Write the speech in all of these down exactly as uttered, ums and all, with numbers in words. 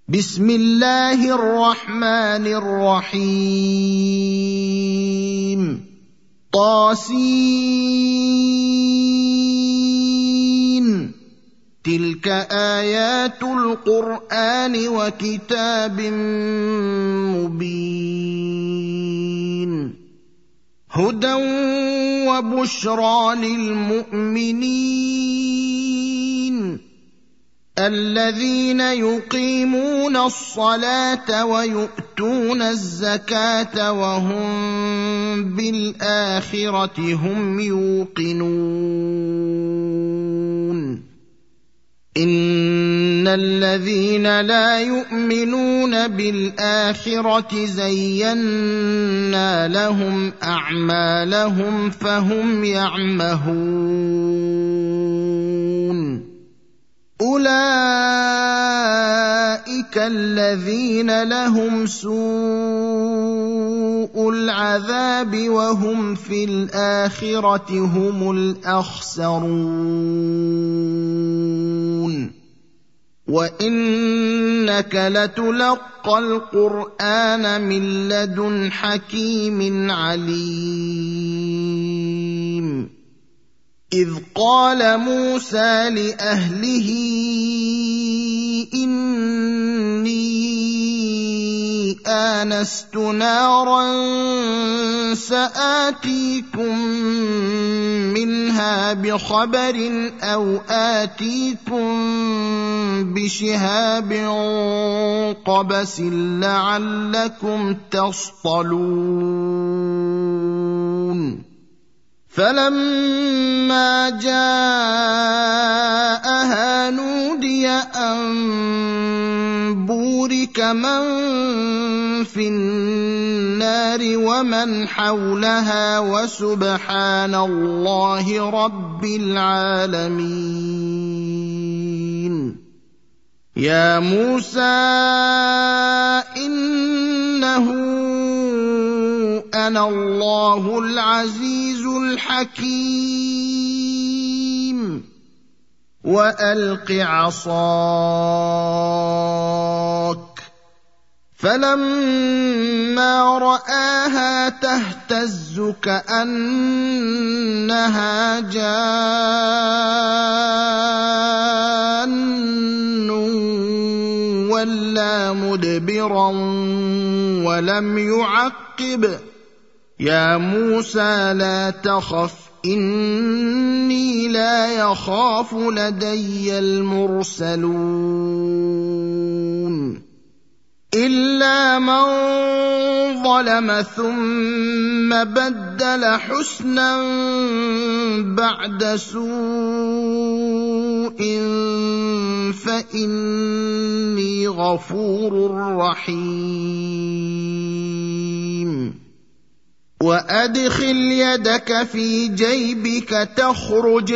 بسم الله الرحمن الرحيم طاسين تلك آيات القرآن وكتاب مبين هدى وبشرى للمؤمنين الذين يقيمون الصلاة ويؤتون الزكاة وهم بالآخرة هم يوقنون إن الذين لا يؤمنون بالآخرة زينا لهم أعمالهم فهم يعمهون أولئك الذين لهم سوء العذاب وهم في الآخرة هم الأخسرون وإنك لتلقى القرآن من لدن حكيم عليم إذ قال موسى لأهله إني آنست نارا سآتيكم منها بخبر أو آتيكم بشهاب قبس لعلكم تصطلون فلما جاءها نودي أن بورك من في النار ومن حولها وسبحان الله رب العالمين يا موسى إنه أنا الله العزيز الحكيم وألق عصاك فلما رآها تهتز كأنها جان ولا مدبرا ولم يعقب يا موسى لا تخف إني لا يخاف لدي المرسلون إلا من ظلم ثم بدل حسنا بعد سوء فإني غفور رحيم وأدخل يدك في جيبك تخرج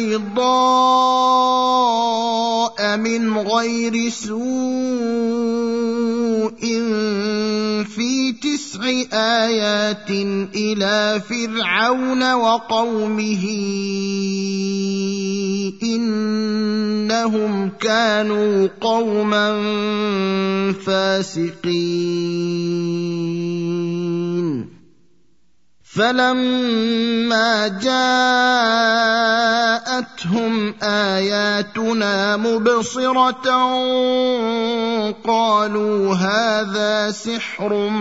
بيضاء من غير سوء في تسع آيات إلى فرعون وقومه إنهم كانوا قوما فاسقين فلما جاءتهم آياتنا مبصرة قالوا هذا سحر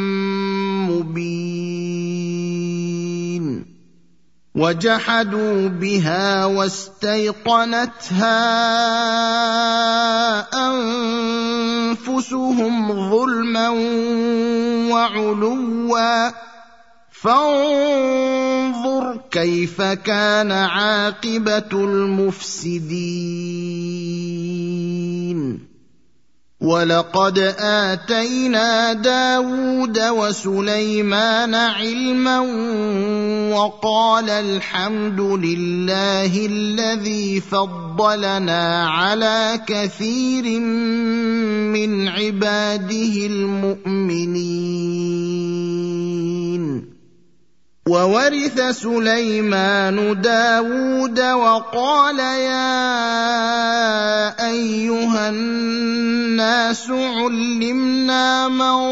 مبين وجحدوا بها واستيقنتها أنفسهم ظلما وعلوا فانظر كيف كان عاقبة المفسدين ولقد آتينا داود وسليمان علما وقال الحمد لله الذي فضلنا على كثير من عباده المؤمنين وورث سليمان داود وقال يا أيها الناس الناس علمنا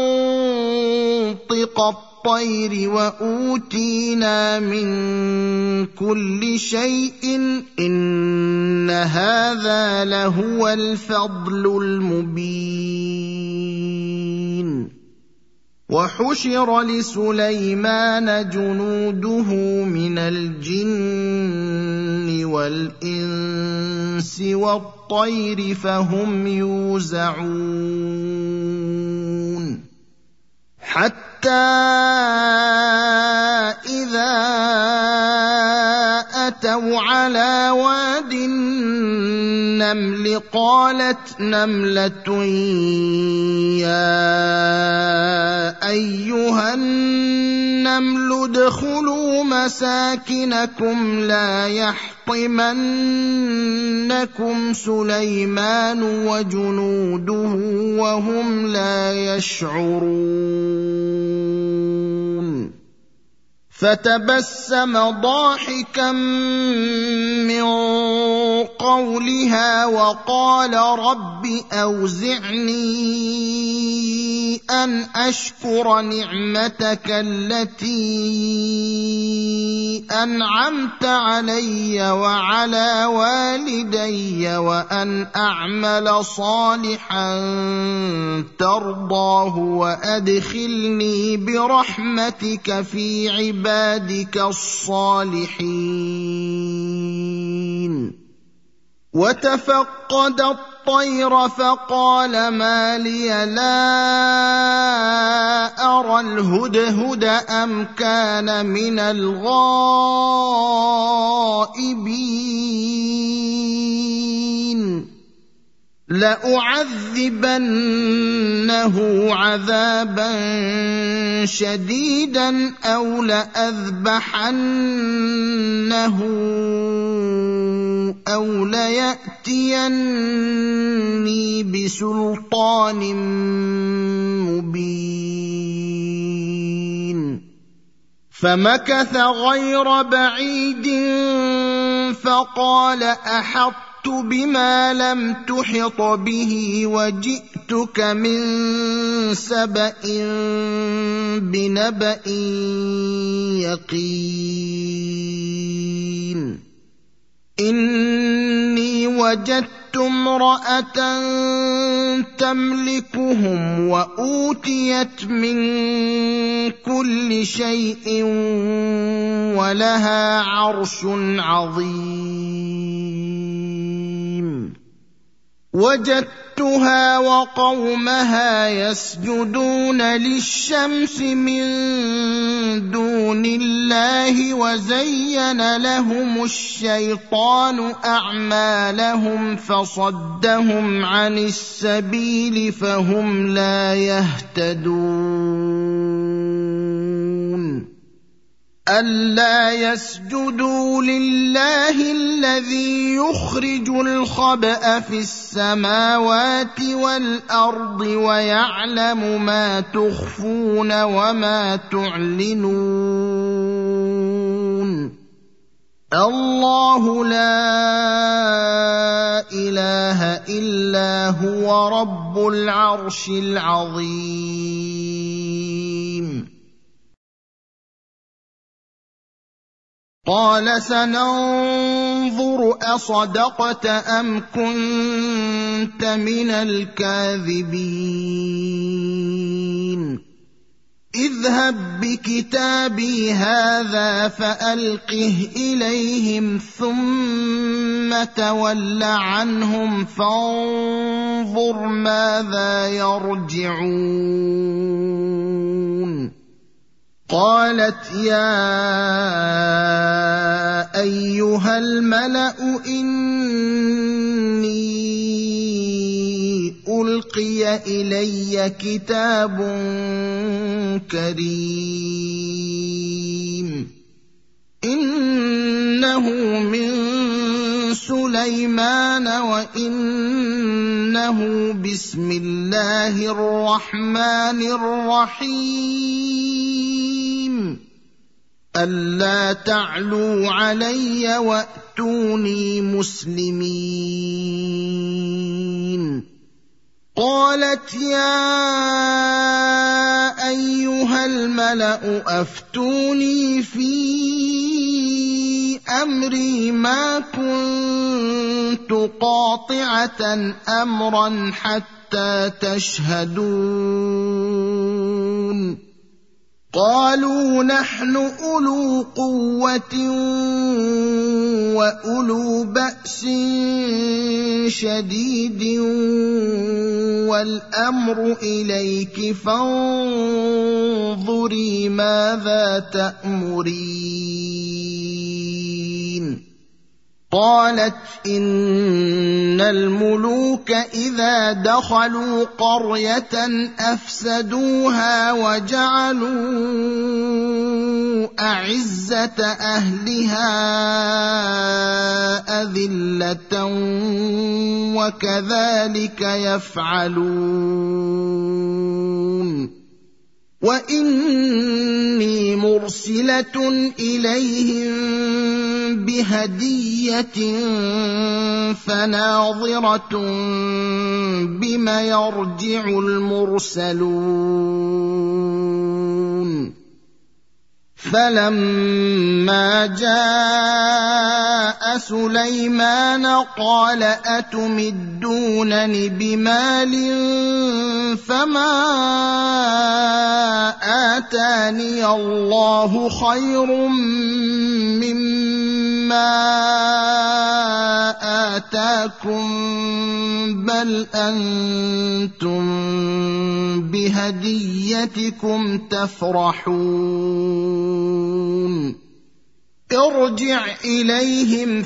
منطق الطير وأوتينا من كل شيء إن هذا لهو الفضل المبين وحشر لسليمان جنوده من الجن والإنس والطير فهم يوزعون حتى إذا أتوا على واد النمل قالت نملة يا أيها النمل ادخلوا مساكنكم لا يحطمنكم سليمان وجنوده وهم لا يشعرون فتبسم ضاحكا من قولها وقال رب أوزعني أن أشكر نعمتك التي أنعمت علي وعلى والدي وأن أعمل صالحا ترضاه وأدخلني برحمتك في عبادك الصالحين وتفقد الطير فقال ما لي لا أرى الهدهد أم كان من الغائبين لأعذبنه عذابا شديدا أو لأذبحنه أو ليأتيني بسلطان مبين فمكث غير بعيد فقال أحطت بما لم تحط به وجئتك من سبأ بنبأ يقين إني وجدت امرأة تملكهم وأوتيت من كل شيء ولها عرش عظيم وجدتها وقومها يسجدون للشمس من دون الله وزين لهم الشيطان أعمالهم فصدهم عن السبيل فهم لا يهتدون ألا يسجدوا لله الذي يخرج الخبأ في السماوات والأرض ويعلم ما تخفون وما تعلنون الله لا إله إلا هو رب العرش العظيم قال سننظر أصدقت أم كنت من الكاذبين اذهب بكتابي هذا فألقه إليهم ثم تول عنهم فانظر ماذا يرجعون قالت يا أيها الملأ إني ألقي إلي كتاب كريم إنه من سليمان وإنه بسم الله الرحمن الرحيم ألا تعلوا علي وأتوني مسلمين قال قالت يا أيها الملأ أفتوني في أمري ما كنت قاطعة أمرا حتى تشهدون قالوا نحن أولو قوة وأولو بأس شديد والأمر إليك فانظري ماذا تأمرين قالت إن الملوك إذا دخلوا قرية أفسدوها وجعلوا أعزة أهلها أذلة وكذلك يفعلون وإني مرسلة إليهم بهدية فناظرة بم يرجع المرسلون فلما جاء سليمان قال أتمدونني بمال فما آتاني الله خير مما آتاكم بل أنتم بهديتكم تفرحون ارجع إليهم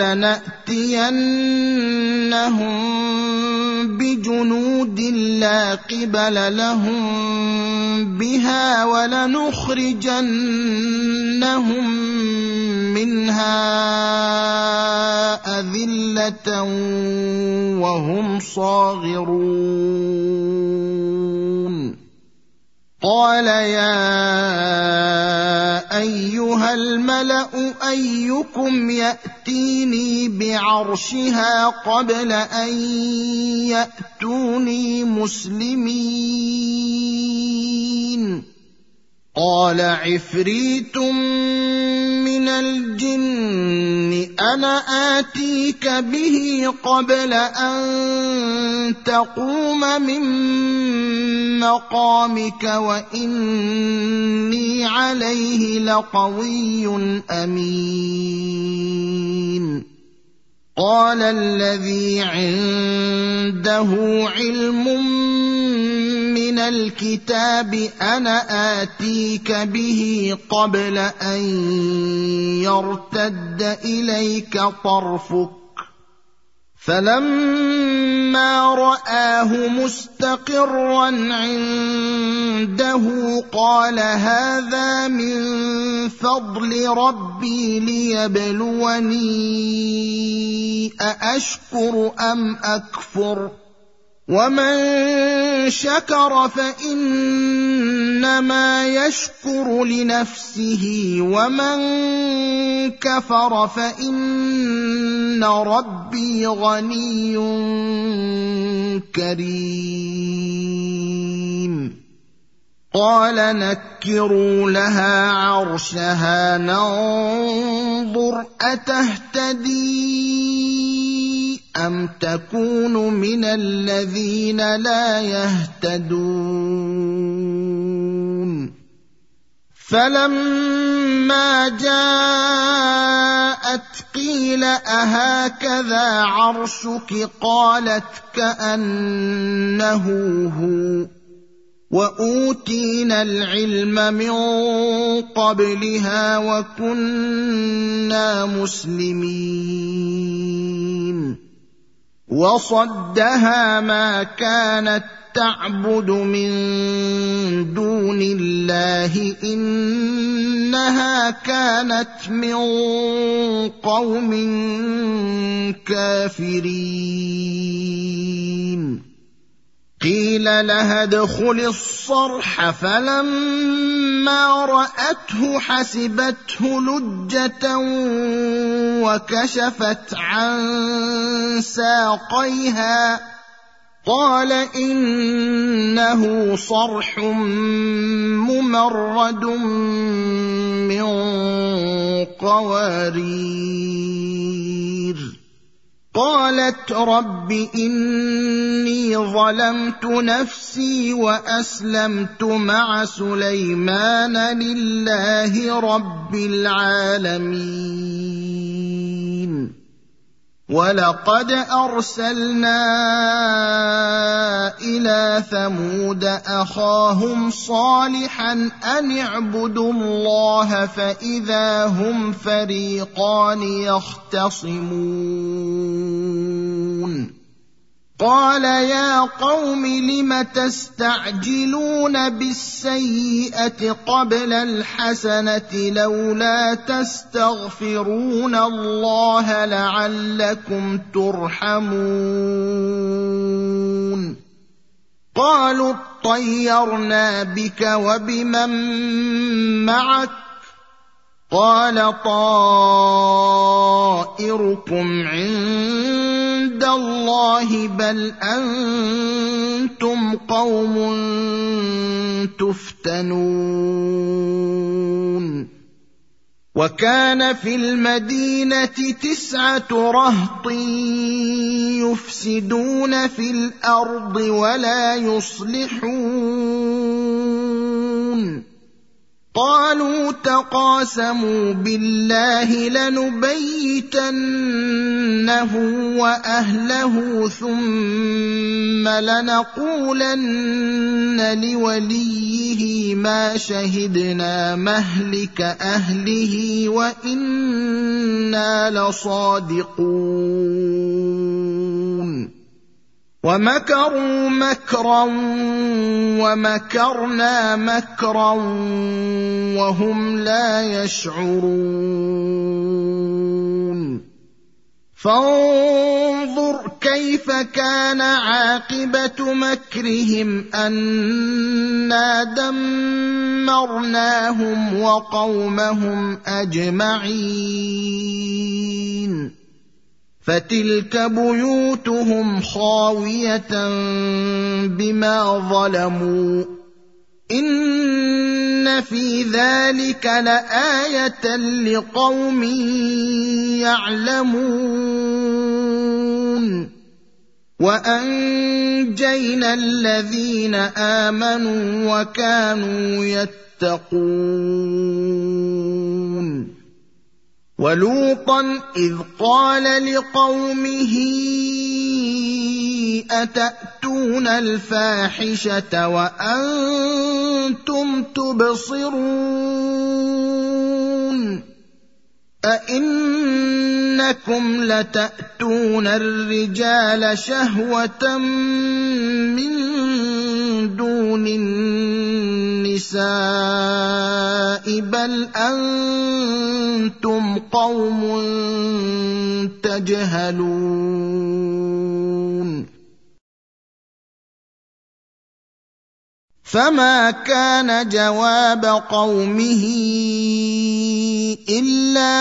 فلنأتينهم بجنود لا قبل لهم بها ولنخرجنهم منها أذلة وهم صاغرون قال يا أيها الملأ أيكم يأتيني بعرشها قبل أن يأتوني مسلمين قال عفريت من الجن أنا آتيك به قبل أن تقوم من مقامك وإني عليه لقوي أمين قال الذي عنده علم من الكتاب أنا آتيك به قبل أن يرتد إليك طرفك فلما رآه مستقرا عنده قال هذا من فضل ربي ليبلوني أأشكر أم أكفر ومن شكر فإنما يشكر لنفسه ومن كفر فإن ربي غني كريم قال نكروا لها عرشها ننظر أتهتدي أم تكون من الذين لا يهتدون فلما جاءت قيل أهكذا عرشك قالت كأنه هو وأوتينا العلم من قبلها وكنا مسلمين وصدها ما كانت تعبد من دون الله إنها كانت من قوم كافرين قيل لها ادخل الصرح فلما رأته حسبته لجة وكشفت عن ساقيها قال إنه صرح ممرد من قوارير. قالت رب إني ظلمت نفسي وأسلمت مع سليمان لله رب العالمين. ولقد أرسلنا إلى ثمود أخاهم صالحا أن اعبدوا الله فإذا هم فريقان يختصمون. قال يا قوم لم تستعجلون بالسيئة قبل الحسنة لولا تستغفرون الله لعلكم ترحمون. قالوا اطيرنا بك وبمن معك قال طائركم عند الله بل أنتم قوم تفتنون. وكان في المدينة تسعة رهط يفسدون في الأرض ولا يصلحون. قالوا تقاسموا بالله لنبيتنه وأهله ثم لنقولن لوليه ما شهدنا مهلك أهله وإنا لصادقون. ومكروا مكرا ومكرنا مكرا وهم لا يشعرون. فانظر كيف كان عاقبة مكرهم أنا دمرناهم وقومهم أجمعين. فتلك بيوتهم خاوية بما ظلموا إن في ذلك لآية لقوم يعلمون. وأنجينا الذين آمنوا وكانوا يتقون. ولوطا إذ قال لقومه أتأتون الفاحشة وأنتم تبصرون أئنكم لتأتون الرجال شهوة من دون النساء بل أنتم قوم تجهلون. فما كان جواب قومه إلا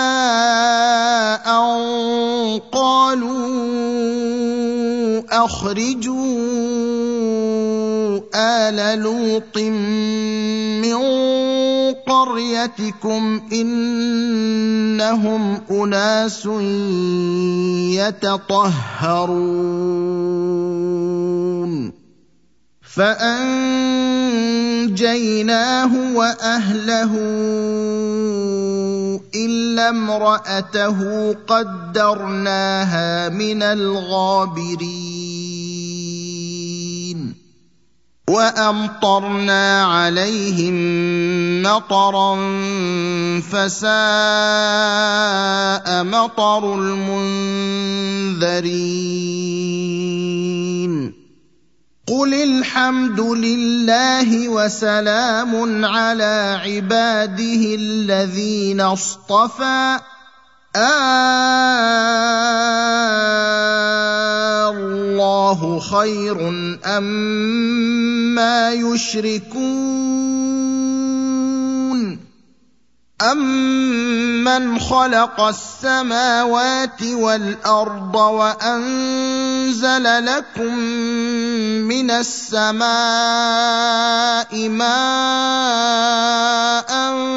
أن قالوا أخرجوا آل لوط من قريتكم إنهم أناس يتطهرون. فأنجيناه وأهله إلا امرأته قدرناها من الغابرين. وأمطرنا عليهم مطرا فساء مطر المنذرين. قل الحمد لله وسلام على عباده الذين اصطفى الله خير أما يشركون أَمَّنْ خَلَقَ السَّمَاوَاتِ وَالْأَرْضَ وَأَنزَلَ لَكُم مِّنَ السَّمَاءِ مَاءً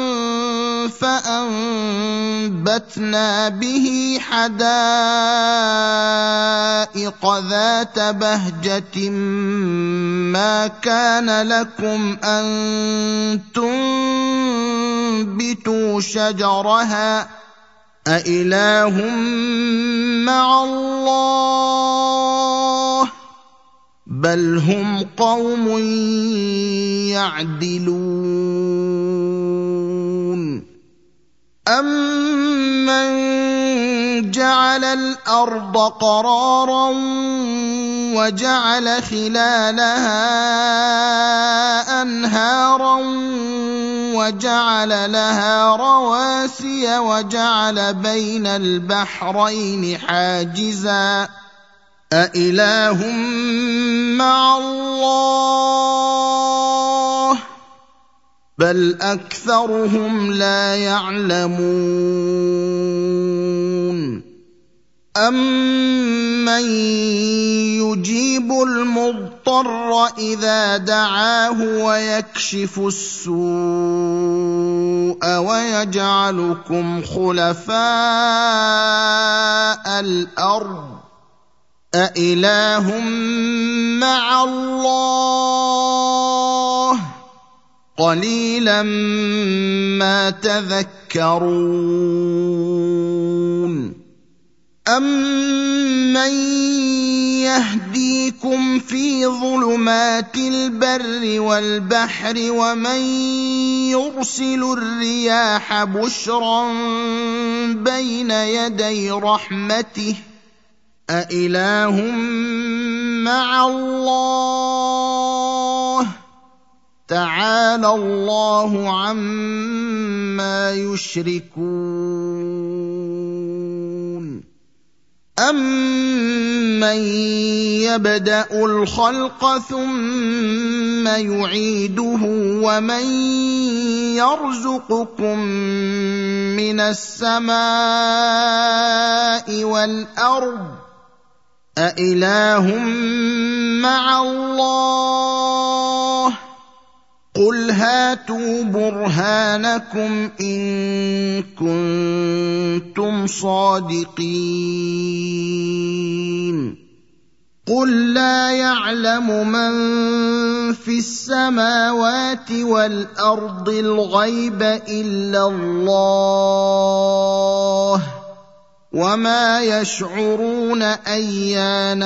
فَأَنبَتْنَا بِهِ حَدَائِقَ ذَاتَ بَهْجَةٍ مَّا كَانَ لَكُمْ أَن تُنبِتُوا شَجَرَهَا أَإِلَٰهٌ مَّعَ اللَّهِ ۚ بَلْ هُمْ قَوْمٌ يَعْدِلُونَ أَمَّن جَعَلَ الْأَرْضَ قَرَارًا وَجَعَلَ خِلَالَهَا أَنْهَارًا وَجَعَلَ لَهَا رَوَاسِيَ وَجَعَلَ بَيْنَ الْبَحْرَيْنِ حَاجِزًا أَإِلَٰهٌ مَّعَ اللَّهِ ۚ بَلْ أَكْثَرُهُمْ لَا يَعْلَمُونَ أَمَّن يُجِيبُ الْمُضْطَرَّ إِذَا دَعَاهُ وَيَكْشِفُ السُّوءَ وَيَجْعَلُكُمْ خُلَفَاءَ الْأَرْضِ أَإِلَٰهٌ مَّعَ اللَّهِ ۚ قَلِيلًا مَّا تَذَكَّرُونَ أَمَّن يَهْدِيكُمْ فِي ظُلُمَاتِ الْبَرِّ وَالْبَحْرِ وَمَن يُرْسِلُ الرِّيَاحَ بُشْرًا بَيْنَ يَدَيْ رَحْمَتِهِ أَإِلَٰهٌ مَّعَ اللَّهِ ۚ تَعَالَى اللَّهُ عَمَّا يُشْرِكُونَ أَمَّن يَبْدَأُ الْخَلْقَ ثُمَّ يُعِيدُهُ وَمَن يَرْزُقُكُم مِّنَ السَّمَاءِ وَالْأَرْضِ أَإِلَٰهٌ مَّعَ اللَّهِ ۚ قُلْ هَاتُوا بُرْهَانَكُمْ إِن كُنتُمْ صَادِقِينَ قُل لَّا يَعْلَمُ مَن فِي السَّمَاوَاتِ وَالْأَرْضِ الْغَيْبَ إِلَّا اللَّهُ ۚ وَمَا يَشْعُرُونَ أَيَّانَ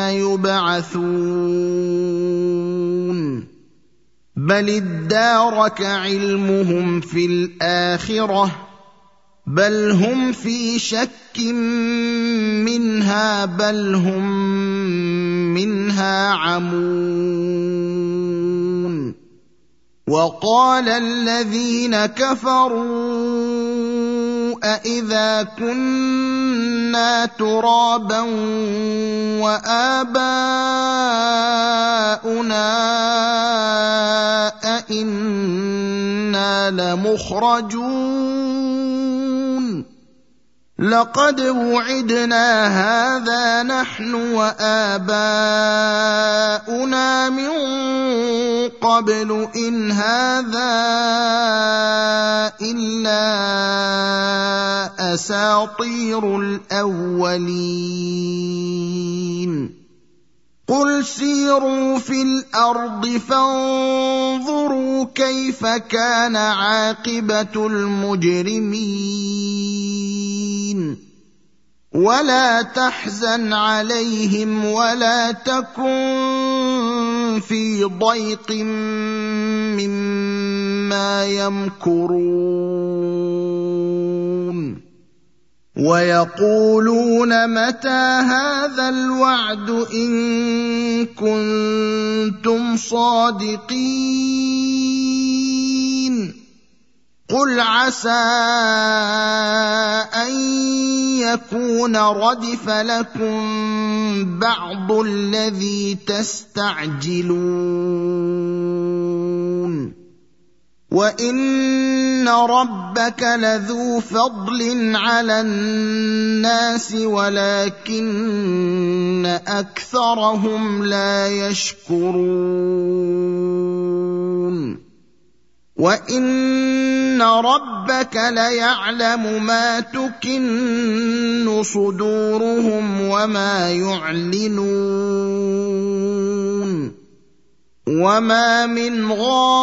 يُبْعَثُونَ بَلِ ادَّارَكَ عِلْمُهُمْ فِي الْآخِرَةِ بَلْ هُمْ فِي شَكٍّ مِّنْهَا بَلْ هُم مِّنْهَا عَمُونَ وَقَالَ الَّذِينَ كَفَرُوا أَإِذَا كُنَّا تُرَابًا وَآبَاؤُنَا أَإِنَّا لَمُخْرَجُونَ لَقَدْ وُعِدْنَا هَٰذَا نَحْنُ وَآبَاؤُنَا مِن قَبْلُ إِنْ هَٰذَا إِلَّا أَسَاطِيرُ الْأَوَّلِينَ قُلْ سِيرُوا فِي الْأَرْضِ فَانظُرُوا كَيْفَ كَانَ عَاقِبَةُ الْمُجْرِمِينَ وَلَا تَحْزَنْ عَلَيْهِمْ وَلَا تَكُن فِي ضَيْقٍ مِّمَّا يَمْكُرُونَ وَيَقُولُونَ مَتَىٰ هَٰذَا الْوَعْدُ إِن كُنتُمْ صَادِقِينَ قُلْ عَسَىٰ أَن يَكُونَ رَدِفَ لَكُم بَعْضُ الَّذِي تَسْتَعْجِلُونَ وَإِنَّ رَبَّكَ لَذُو فَضْلٍ عَلَى النَّاسِ وَلَكِنَّ أَكْثَرَهُمْ لَا يَشْكُرُونَ وَإِنَّ رَبَّكَ لَيَعْلَمُ مَا تُكِنُّ صُدُورُهُمْ وَمَا يُعْلِنُونَ وَمَا مِنْ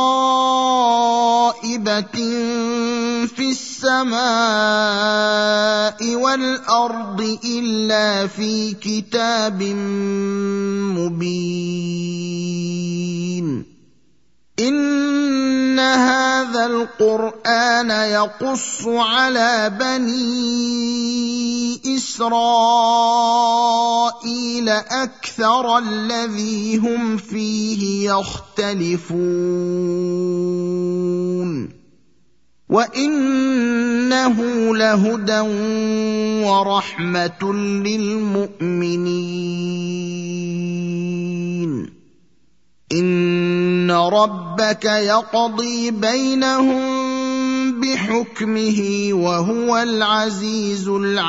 غَائِبَةٍ فِي السَّمَاءِ وَالْأَرْضِ إِلَّا فِي كِتَابٍ مُبِينٍ إِنَّ هَذَا الْقُرْآنَ يَقُصُّ عَلَى بَنِي إِسْرَائِيلَ أَكْثَرَ الَّذِي هُمْ فِيهِ يَخْتَلِفُونَ وَإِنَّهُ لَهُدًى وَرَحْمَةٌ لِّلْمُؤْمِنِينَ إِنَّ رَبَّكَ يَقْضِي بَيْنَهُم بِحُكْمِهِ وَهُوَ الْعَزِيزُ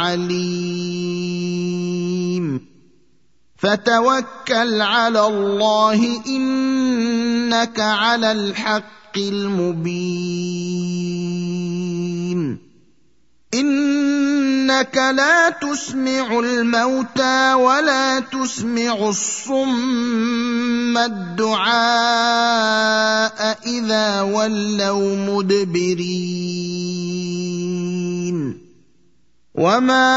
الْعَلِيمُ فَتَوَكَّلْ عَلَى اللَّهِ إِنَّكَ عَلَى الْحَقِّ الْمُبِينِ إِنَّكَ لَا تُسْمِعُ الْمَوْتَىٰ وَلَا تُسْمِعُ الصُّمَّ الدُّعَاءَ إِذَا وَلَّوْا مُدْبِرِينَ وَمَا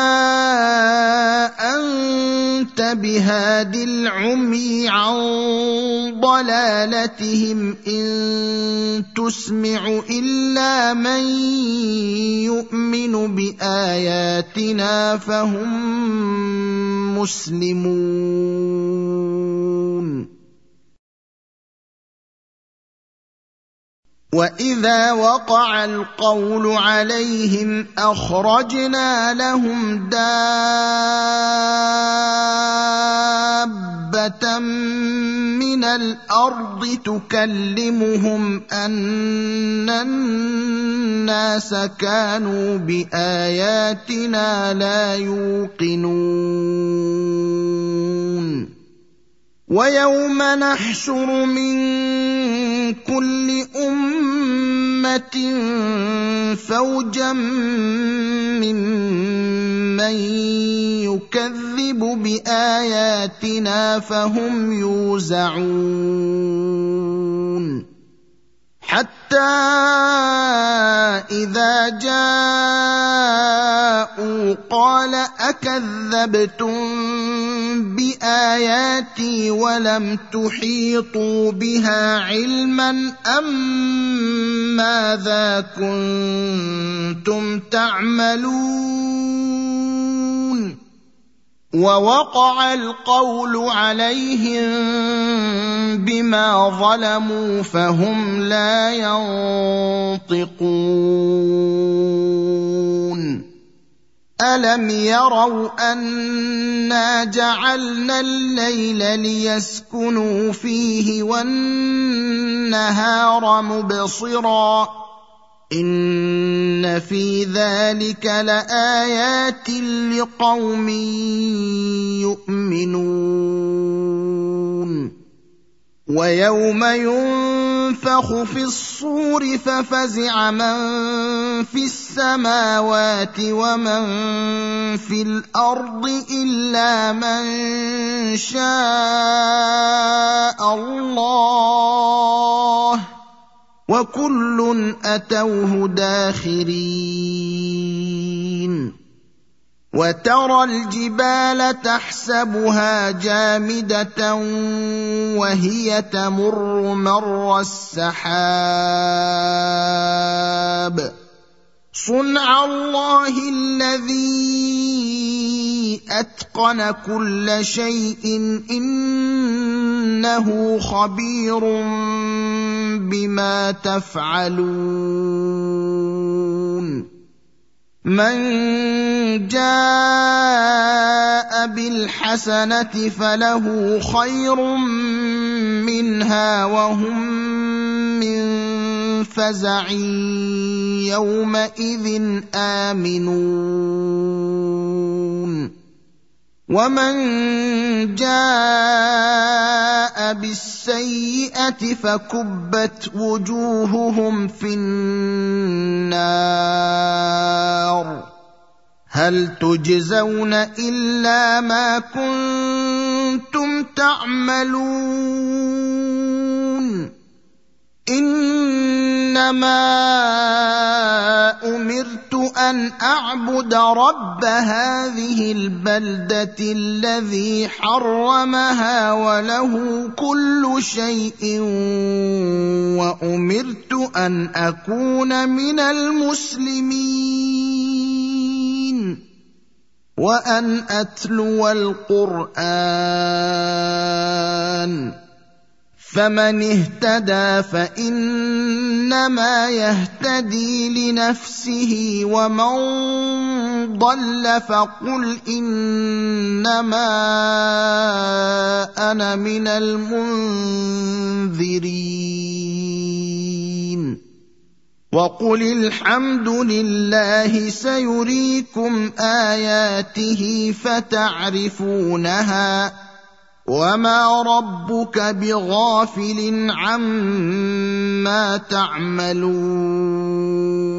أَنتَ بِهَادِ الْعُمْيِ عَن ضَلَالَتِهِمْ إِن تُسْمِعُ إِلَّا مَن يُؤْمِنُ بِآيَاتِنَا فَهُم مُّسْلِمُونَ وَإِذَا وَقَعَ الْقَوْلُ عَلَيْهِمْ أَخْرَجْنَا لَهُمْ دَابَّةً مِّنَ الْأَرْضِ تُكَلِّمُهُمْ أَنَّ النَّاسَ كَانُوا بِآيَاتِنَا لَا يُوقِنُونَ وَيَوْمَ نَحْشُرُ مِن كُلِّ أُمَّةٍ فَوْجًا مِّمَّن يُكَذِّبُ بِآيَاتِنَا فَهُمْ يُوزَعُونَ حَتَّى إِذَا جَاءُوا قَالَ أَكَذَّبْتُم بِآيَاتِي وَلَمْ تُحِيطُوا بِهَا عِلْمًا أَم مَّاذَا كُنتُمْ تَعْمَلُونَ وَوَقَعَ الْقَوْلُ عَلَيْهِم بِمَا ظَلَمُوا فَهُمْ لَا يَنطِقُونَ أَلَمْ يَرَوْا أَنَّا جَعَلْنَا اللَّيْلَ لِيَسْكُنُوا فِيهِ وَالنَّهَارَ مُبْصِرًا إِنَّ فِي ذَلِكَ لَآيَاتٍ لِقَوْمٍ يُؤْمِنُونَ وَيَوْمَ يُنفَخُ فِي الصُّورِ فَفَزِعَ مَن فِي السَّمَاوَاتِ وَمَن فِي الْأَرْضِ إِلَّا مَن شَاءَ اللَّهُ وَكُلٌّ أَتَوْهُ دَاخِرِينَ وَتَرَى الْجِبَالَ تَحْسَبُهَا جَامِدَةً وَهِيَ تَمُرُّ مَرَّ السَّحَابِ صُنْعَ اللَّهِ الَّذِي أَتْقَنَ كُلَّ شَيْءٍ إِنَّهُ خَبِيرٌ بِمَا تَفْعَلُونَ مَن جَاءَ بِالْحَسَنَةِ فَلَهُ خَيْرٌ مِّنْهَا وَهُم مِّن فزع يومئذ آمنون ومن جاء بالسيئة فكبت وجوههم في النار هل تجزون إلا ما كنتم تعملون إنما أمرت أن أعبد رب هذه البلدة الذي حرمها وله كل شيء وأمرت أن أكون من المسلمين وأن أتلو القرآن فمن اهتدى فإنما يهتدي لنفسه ومن ضل فقل إنما أنا من المنذرين وقل الحمد لله سيريكم آياته فتعرفونها وما ربك بغافل عما تعملون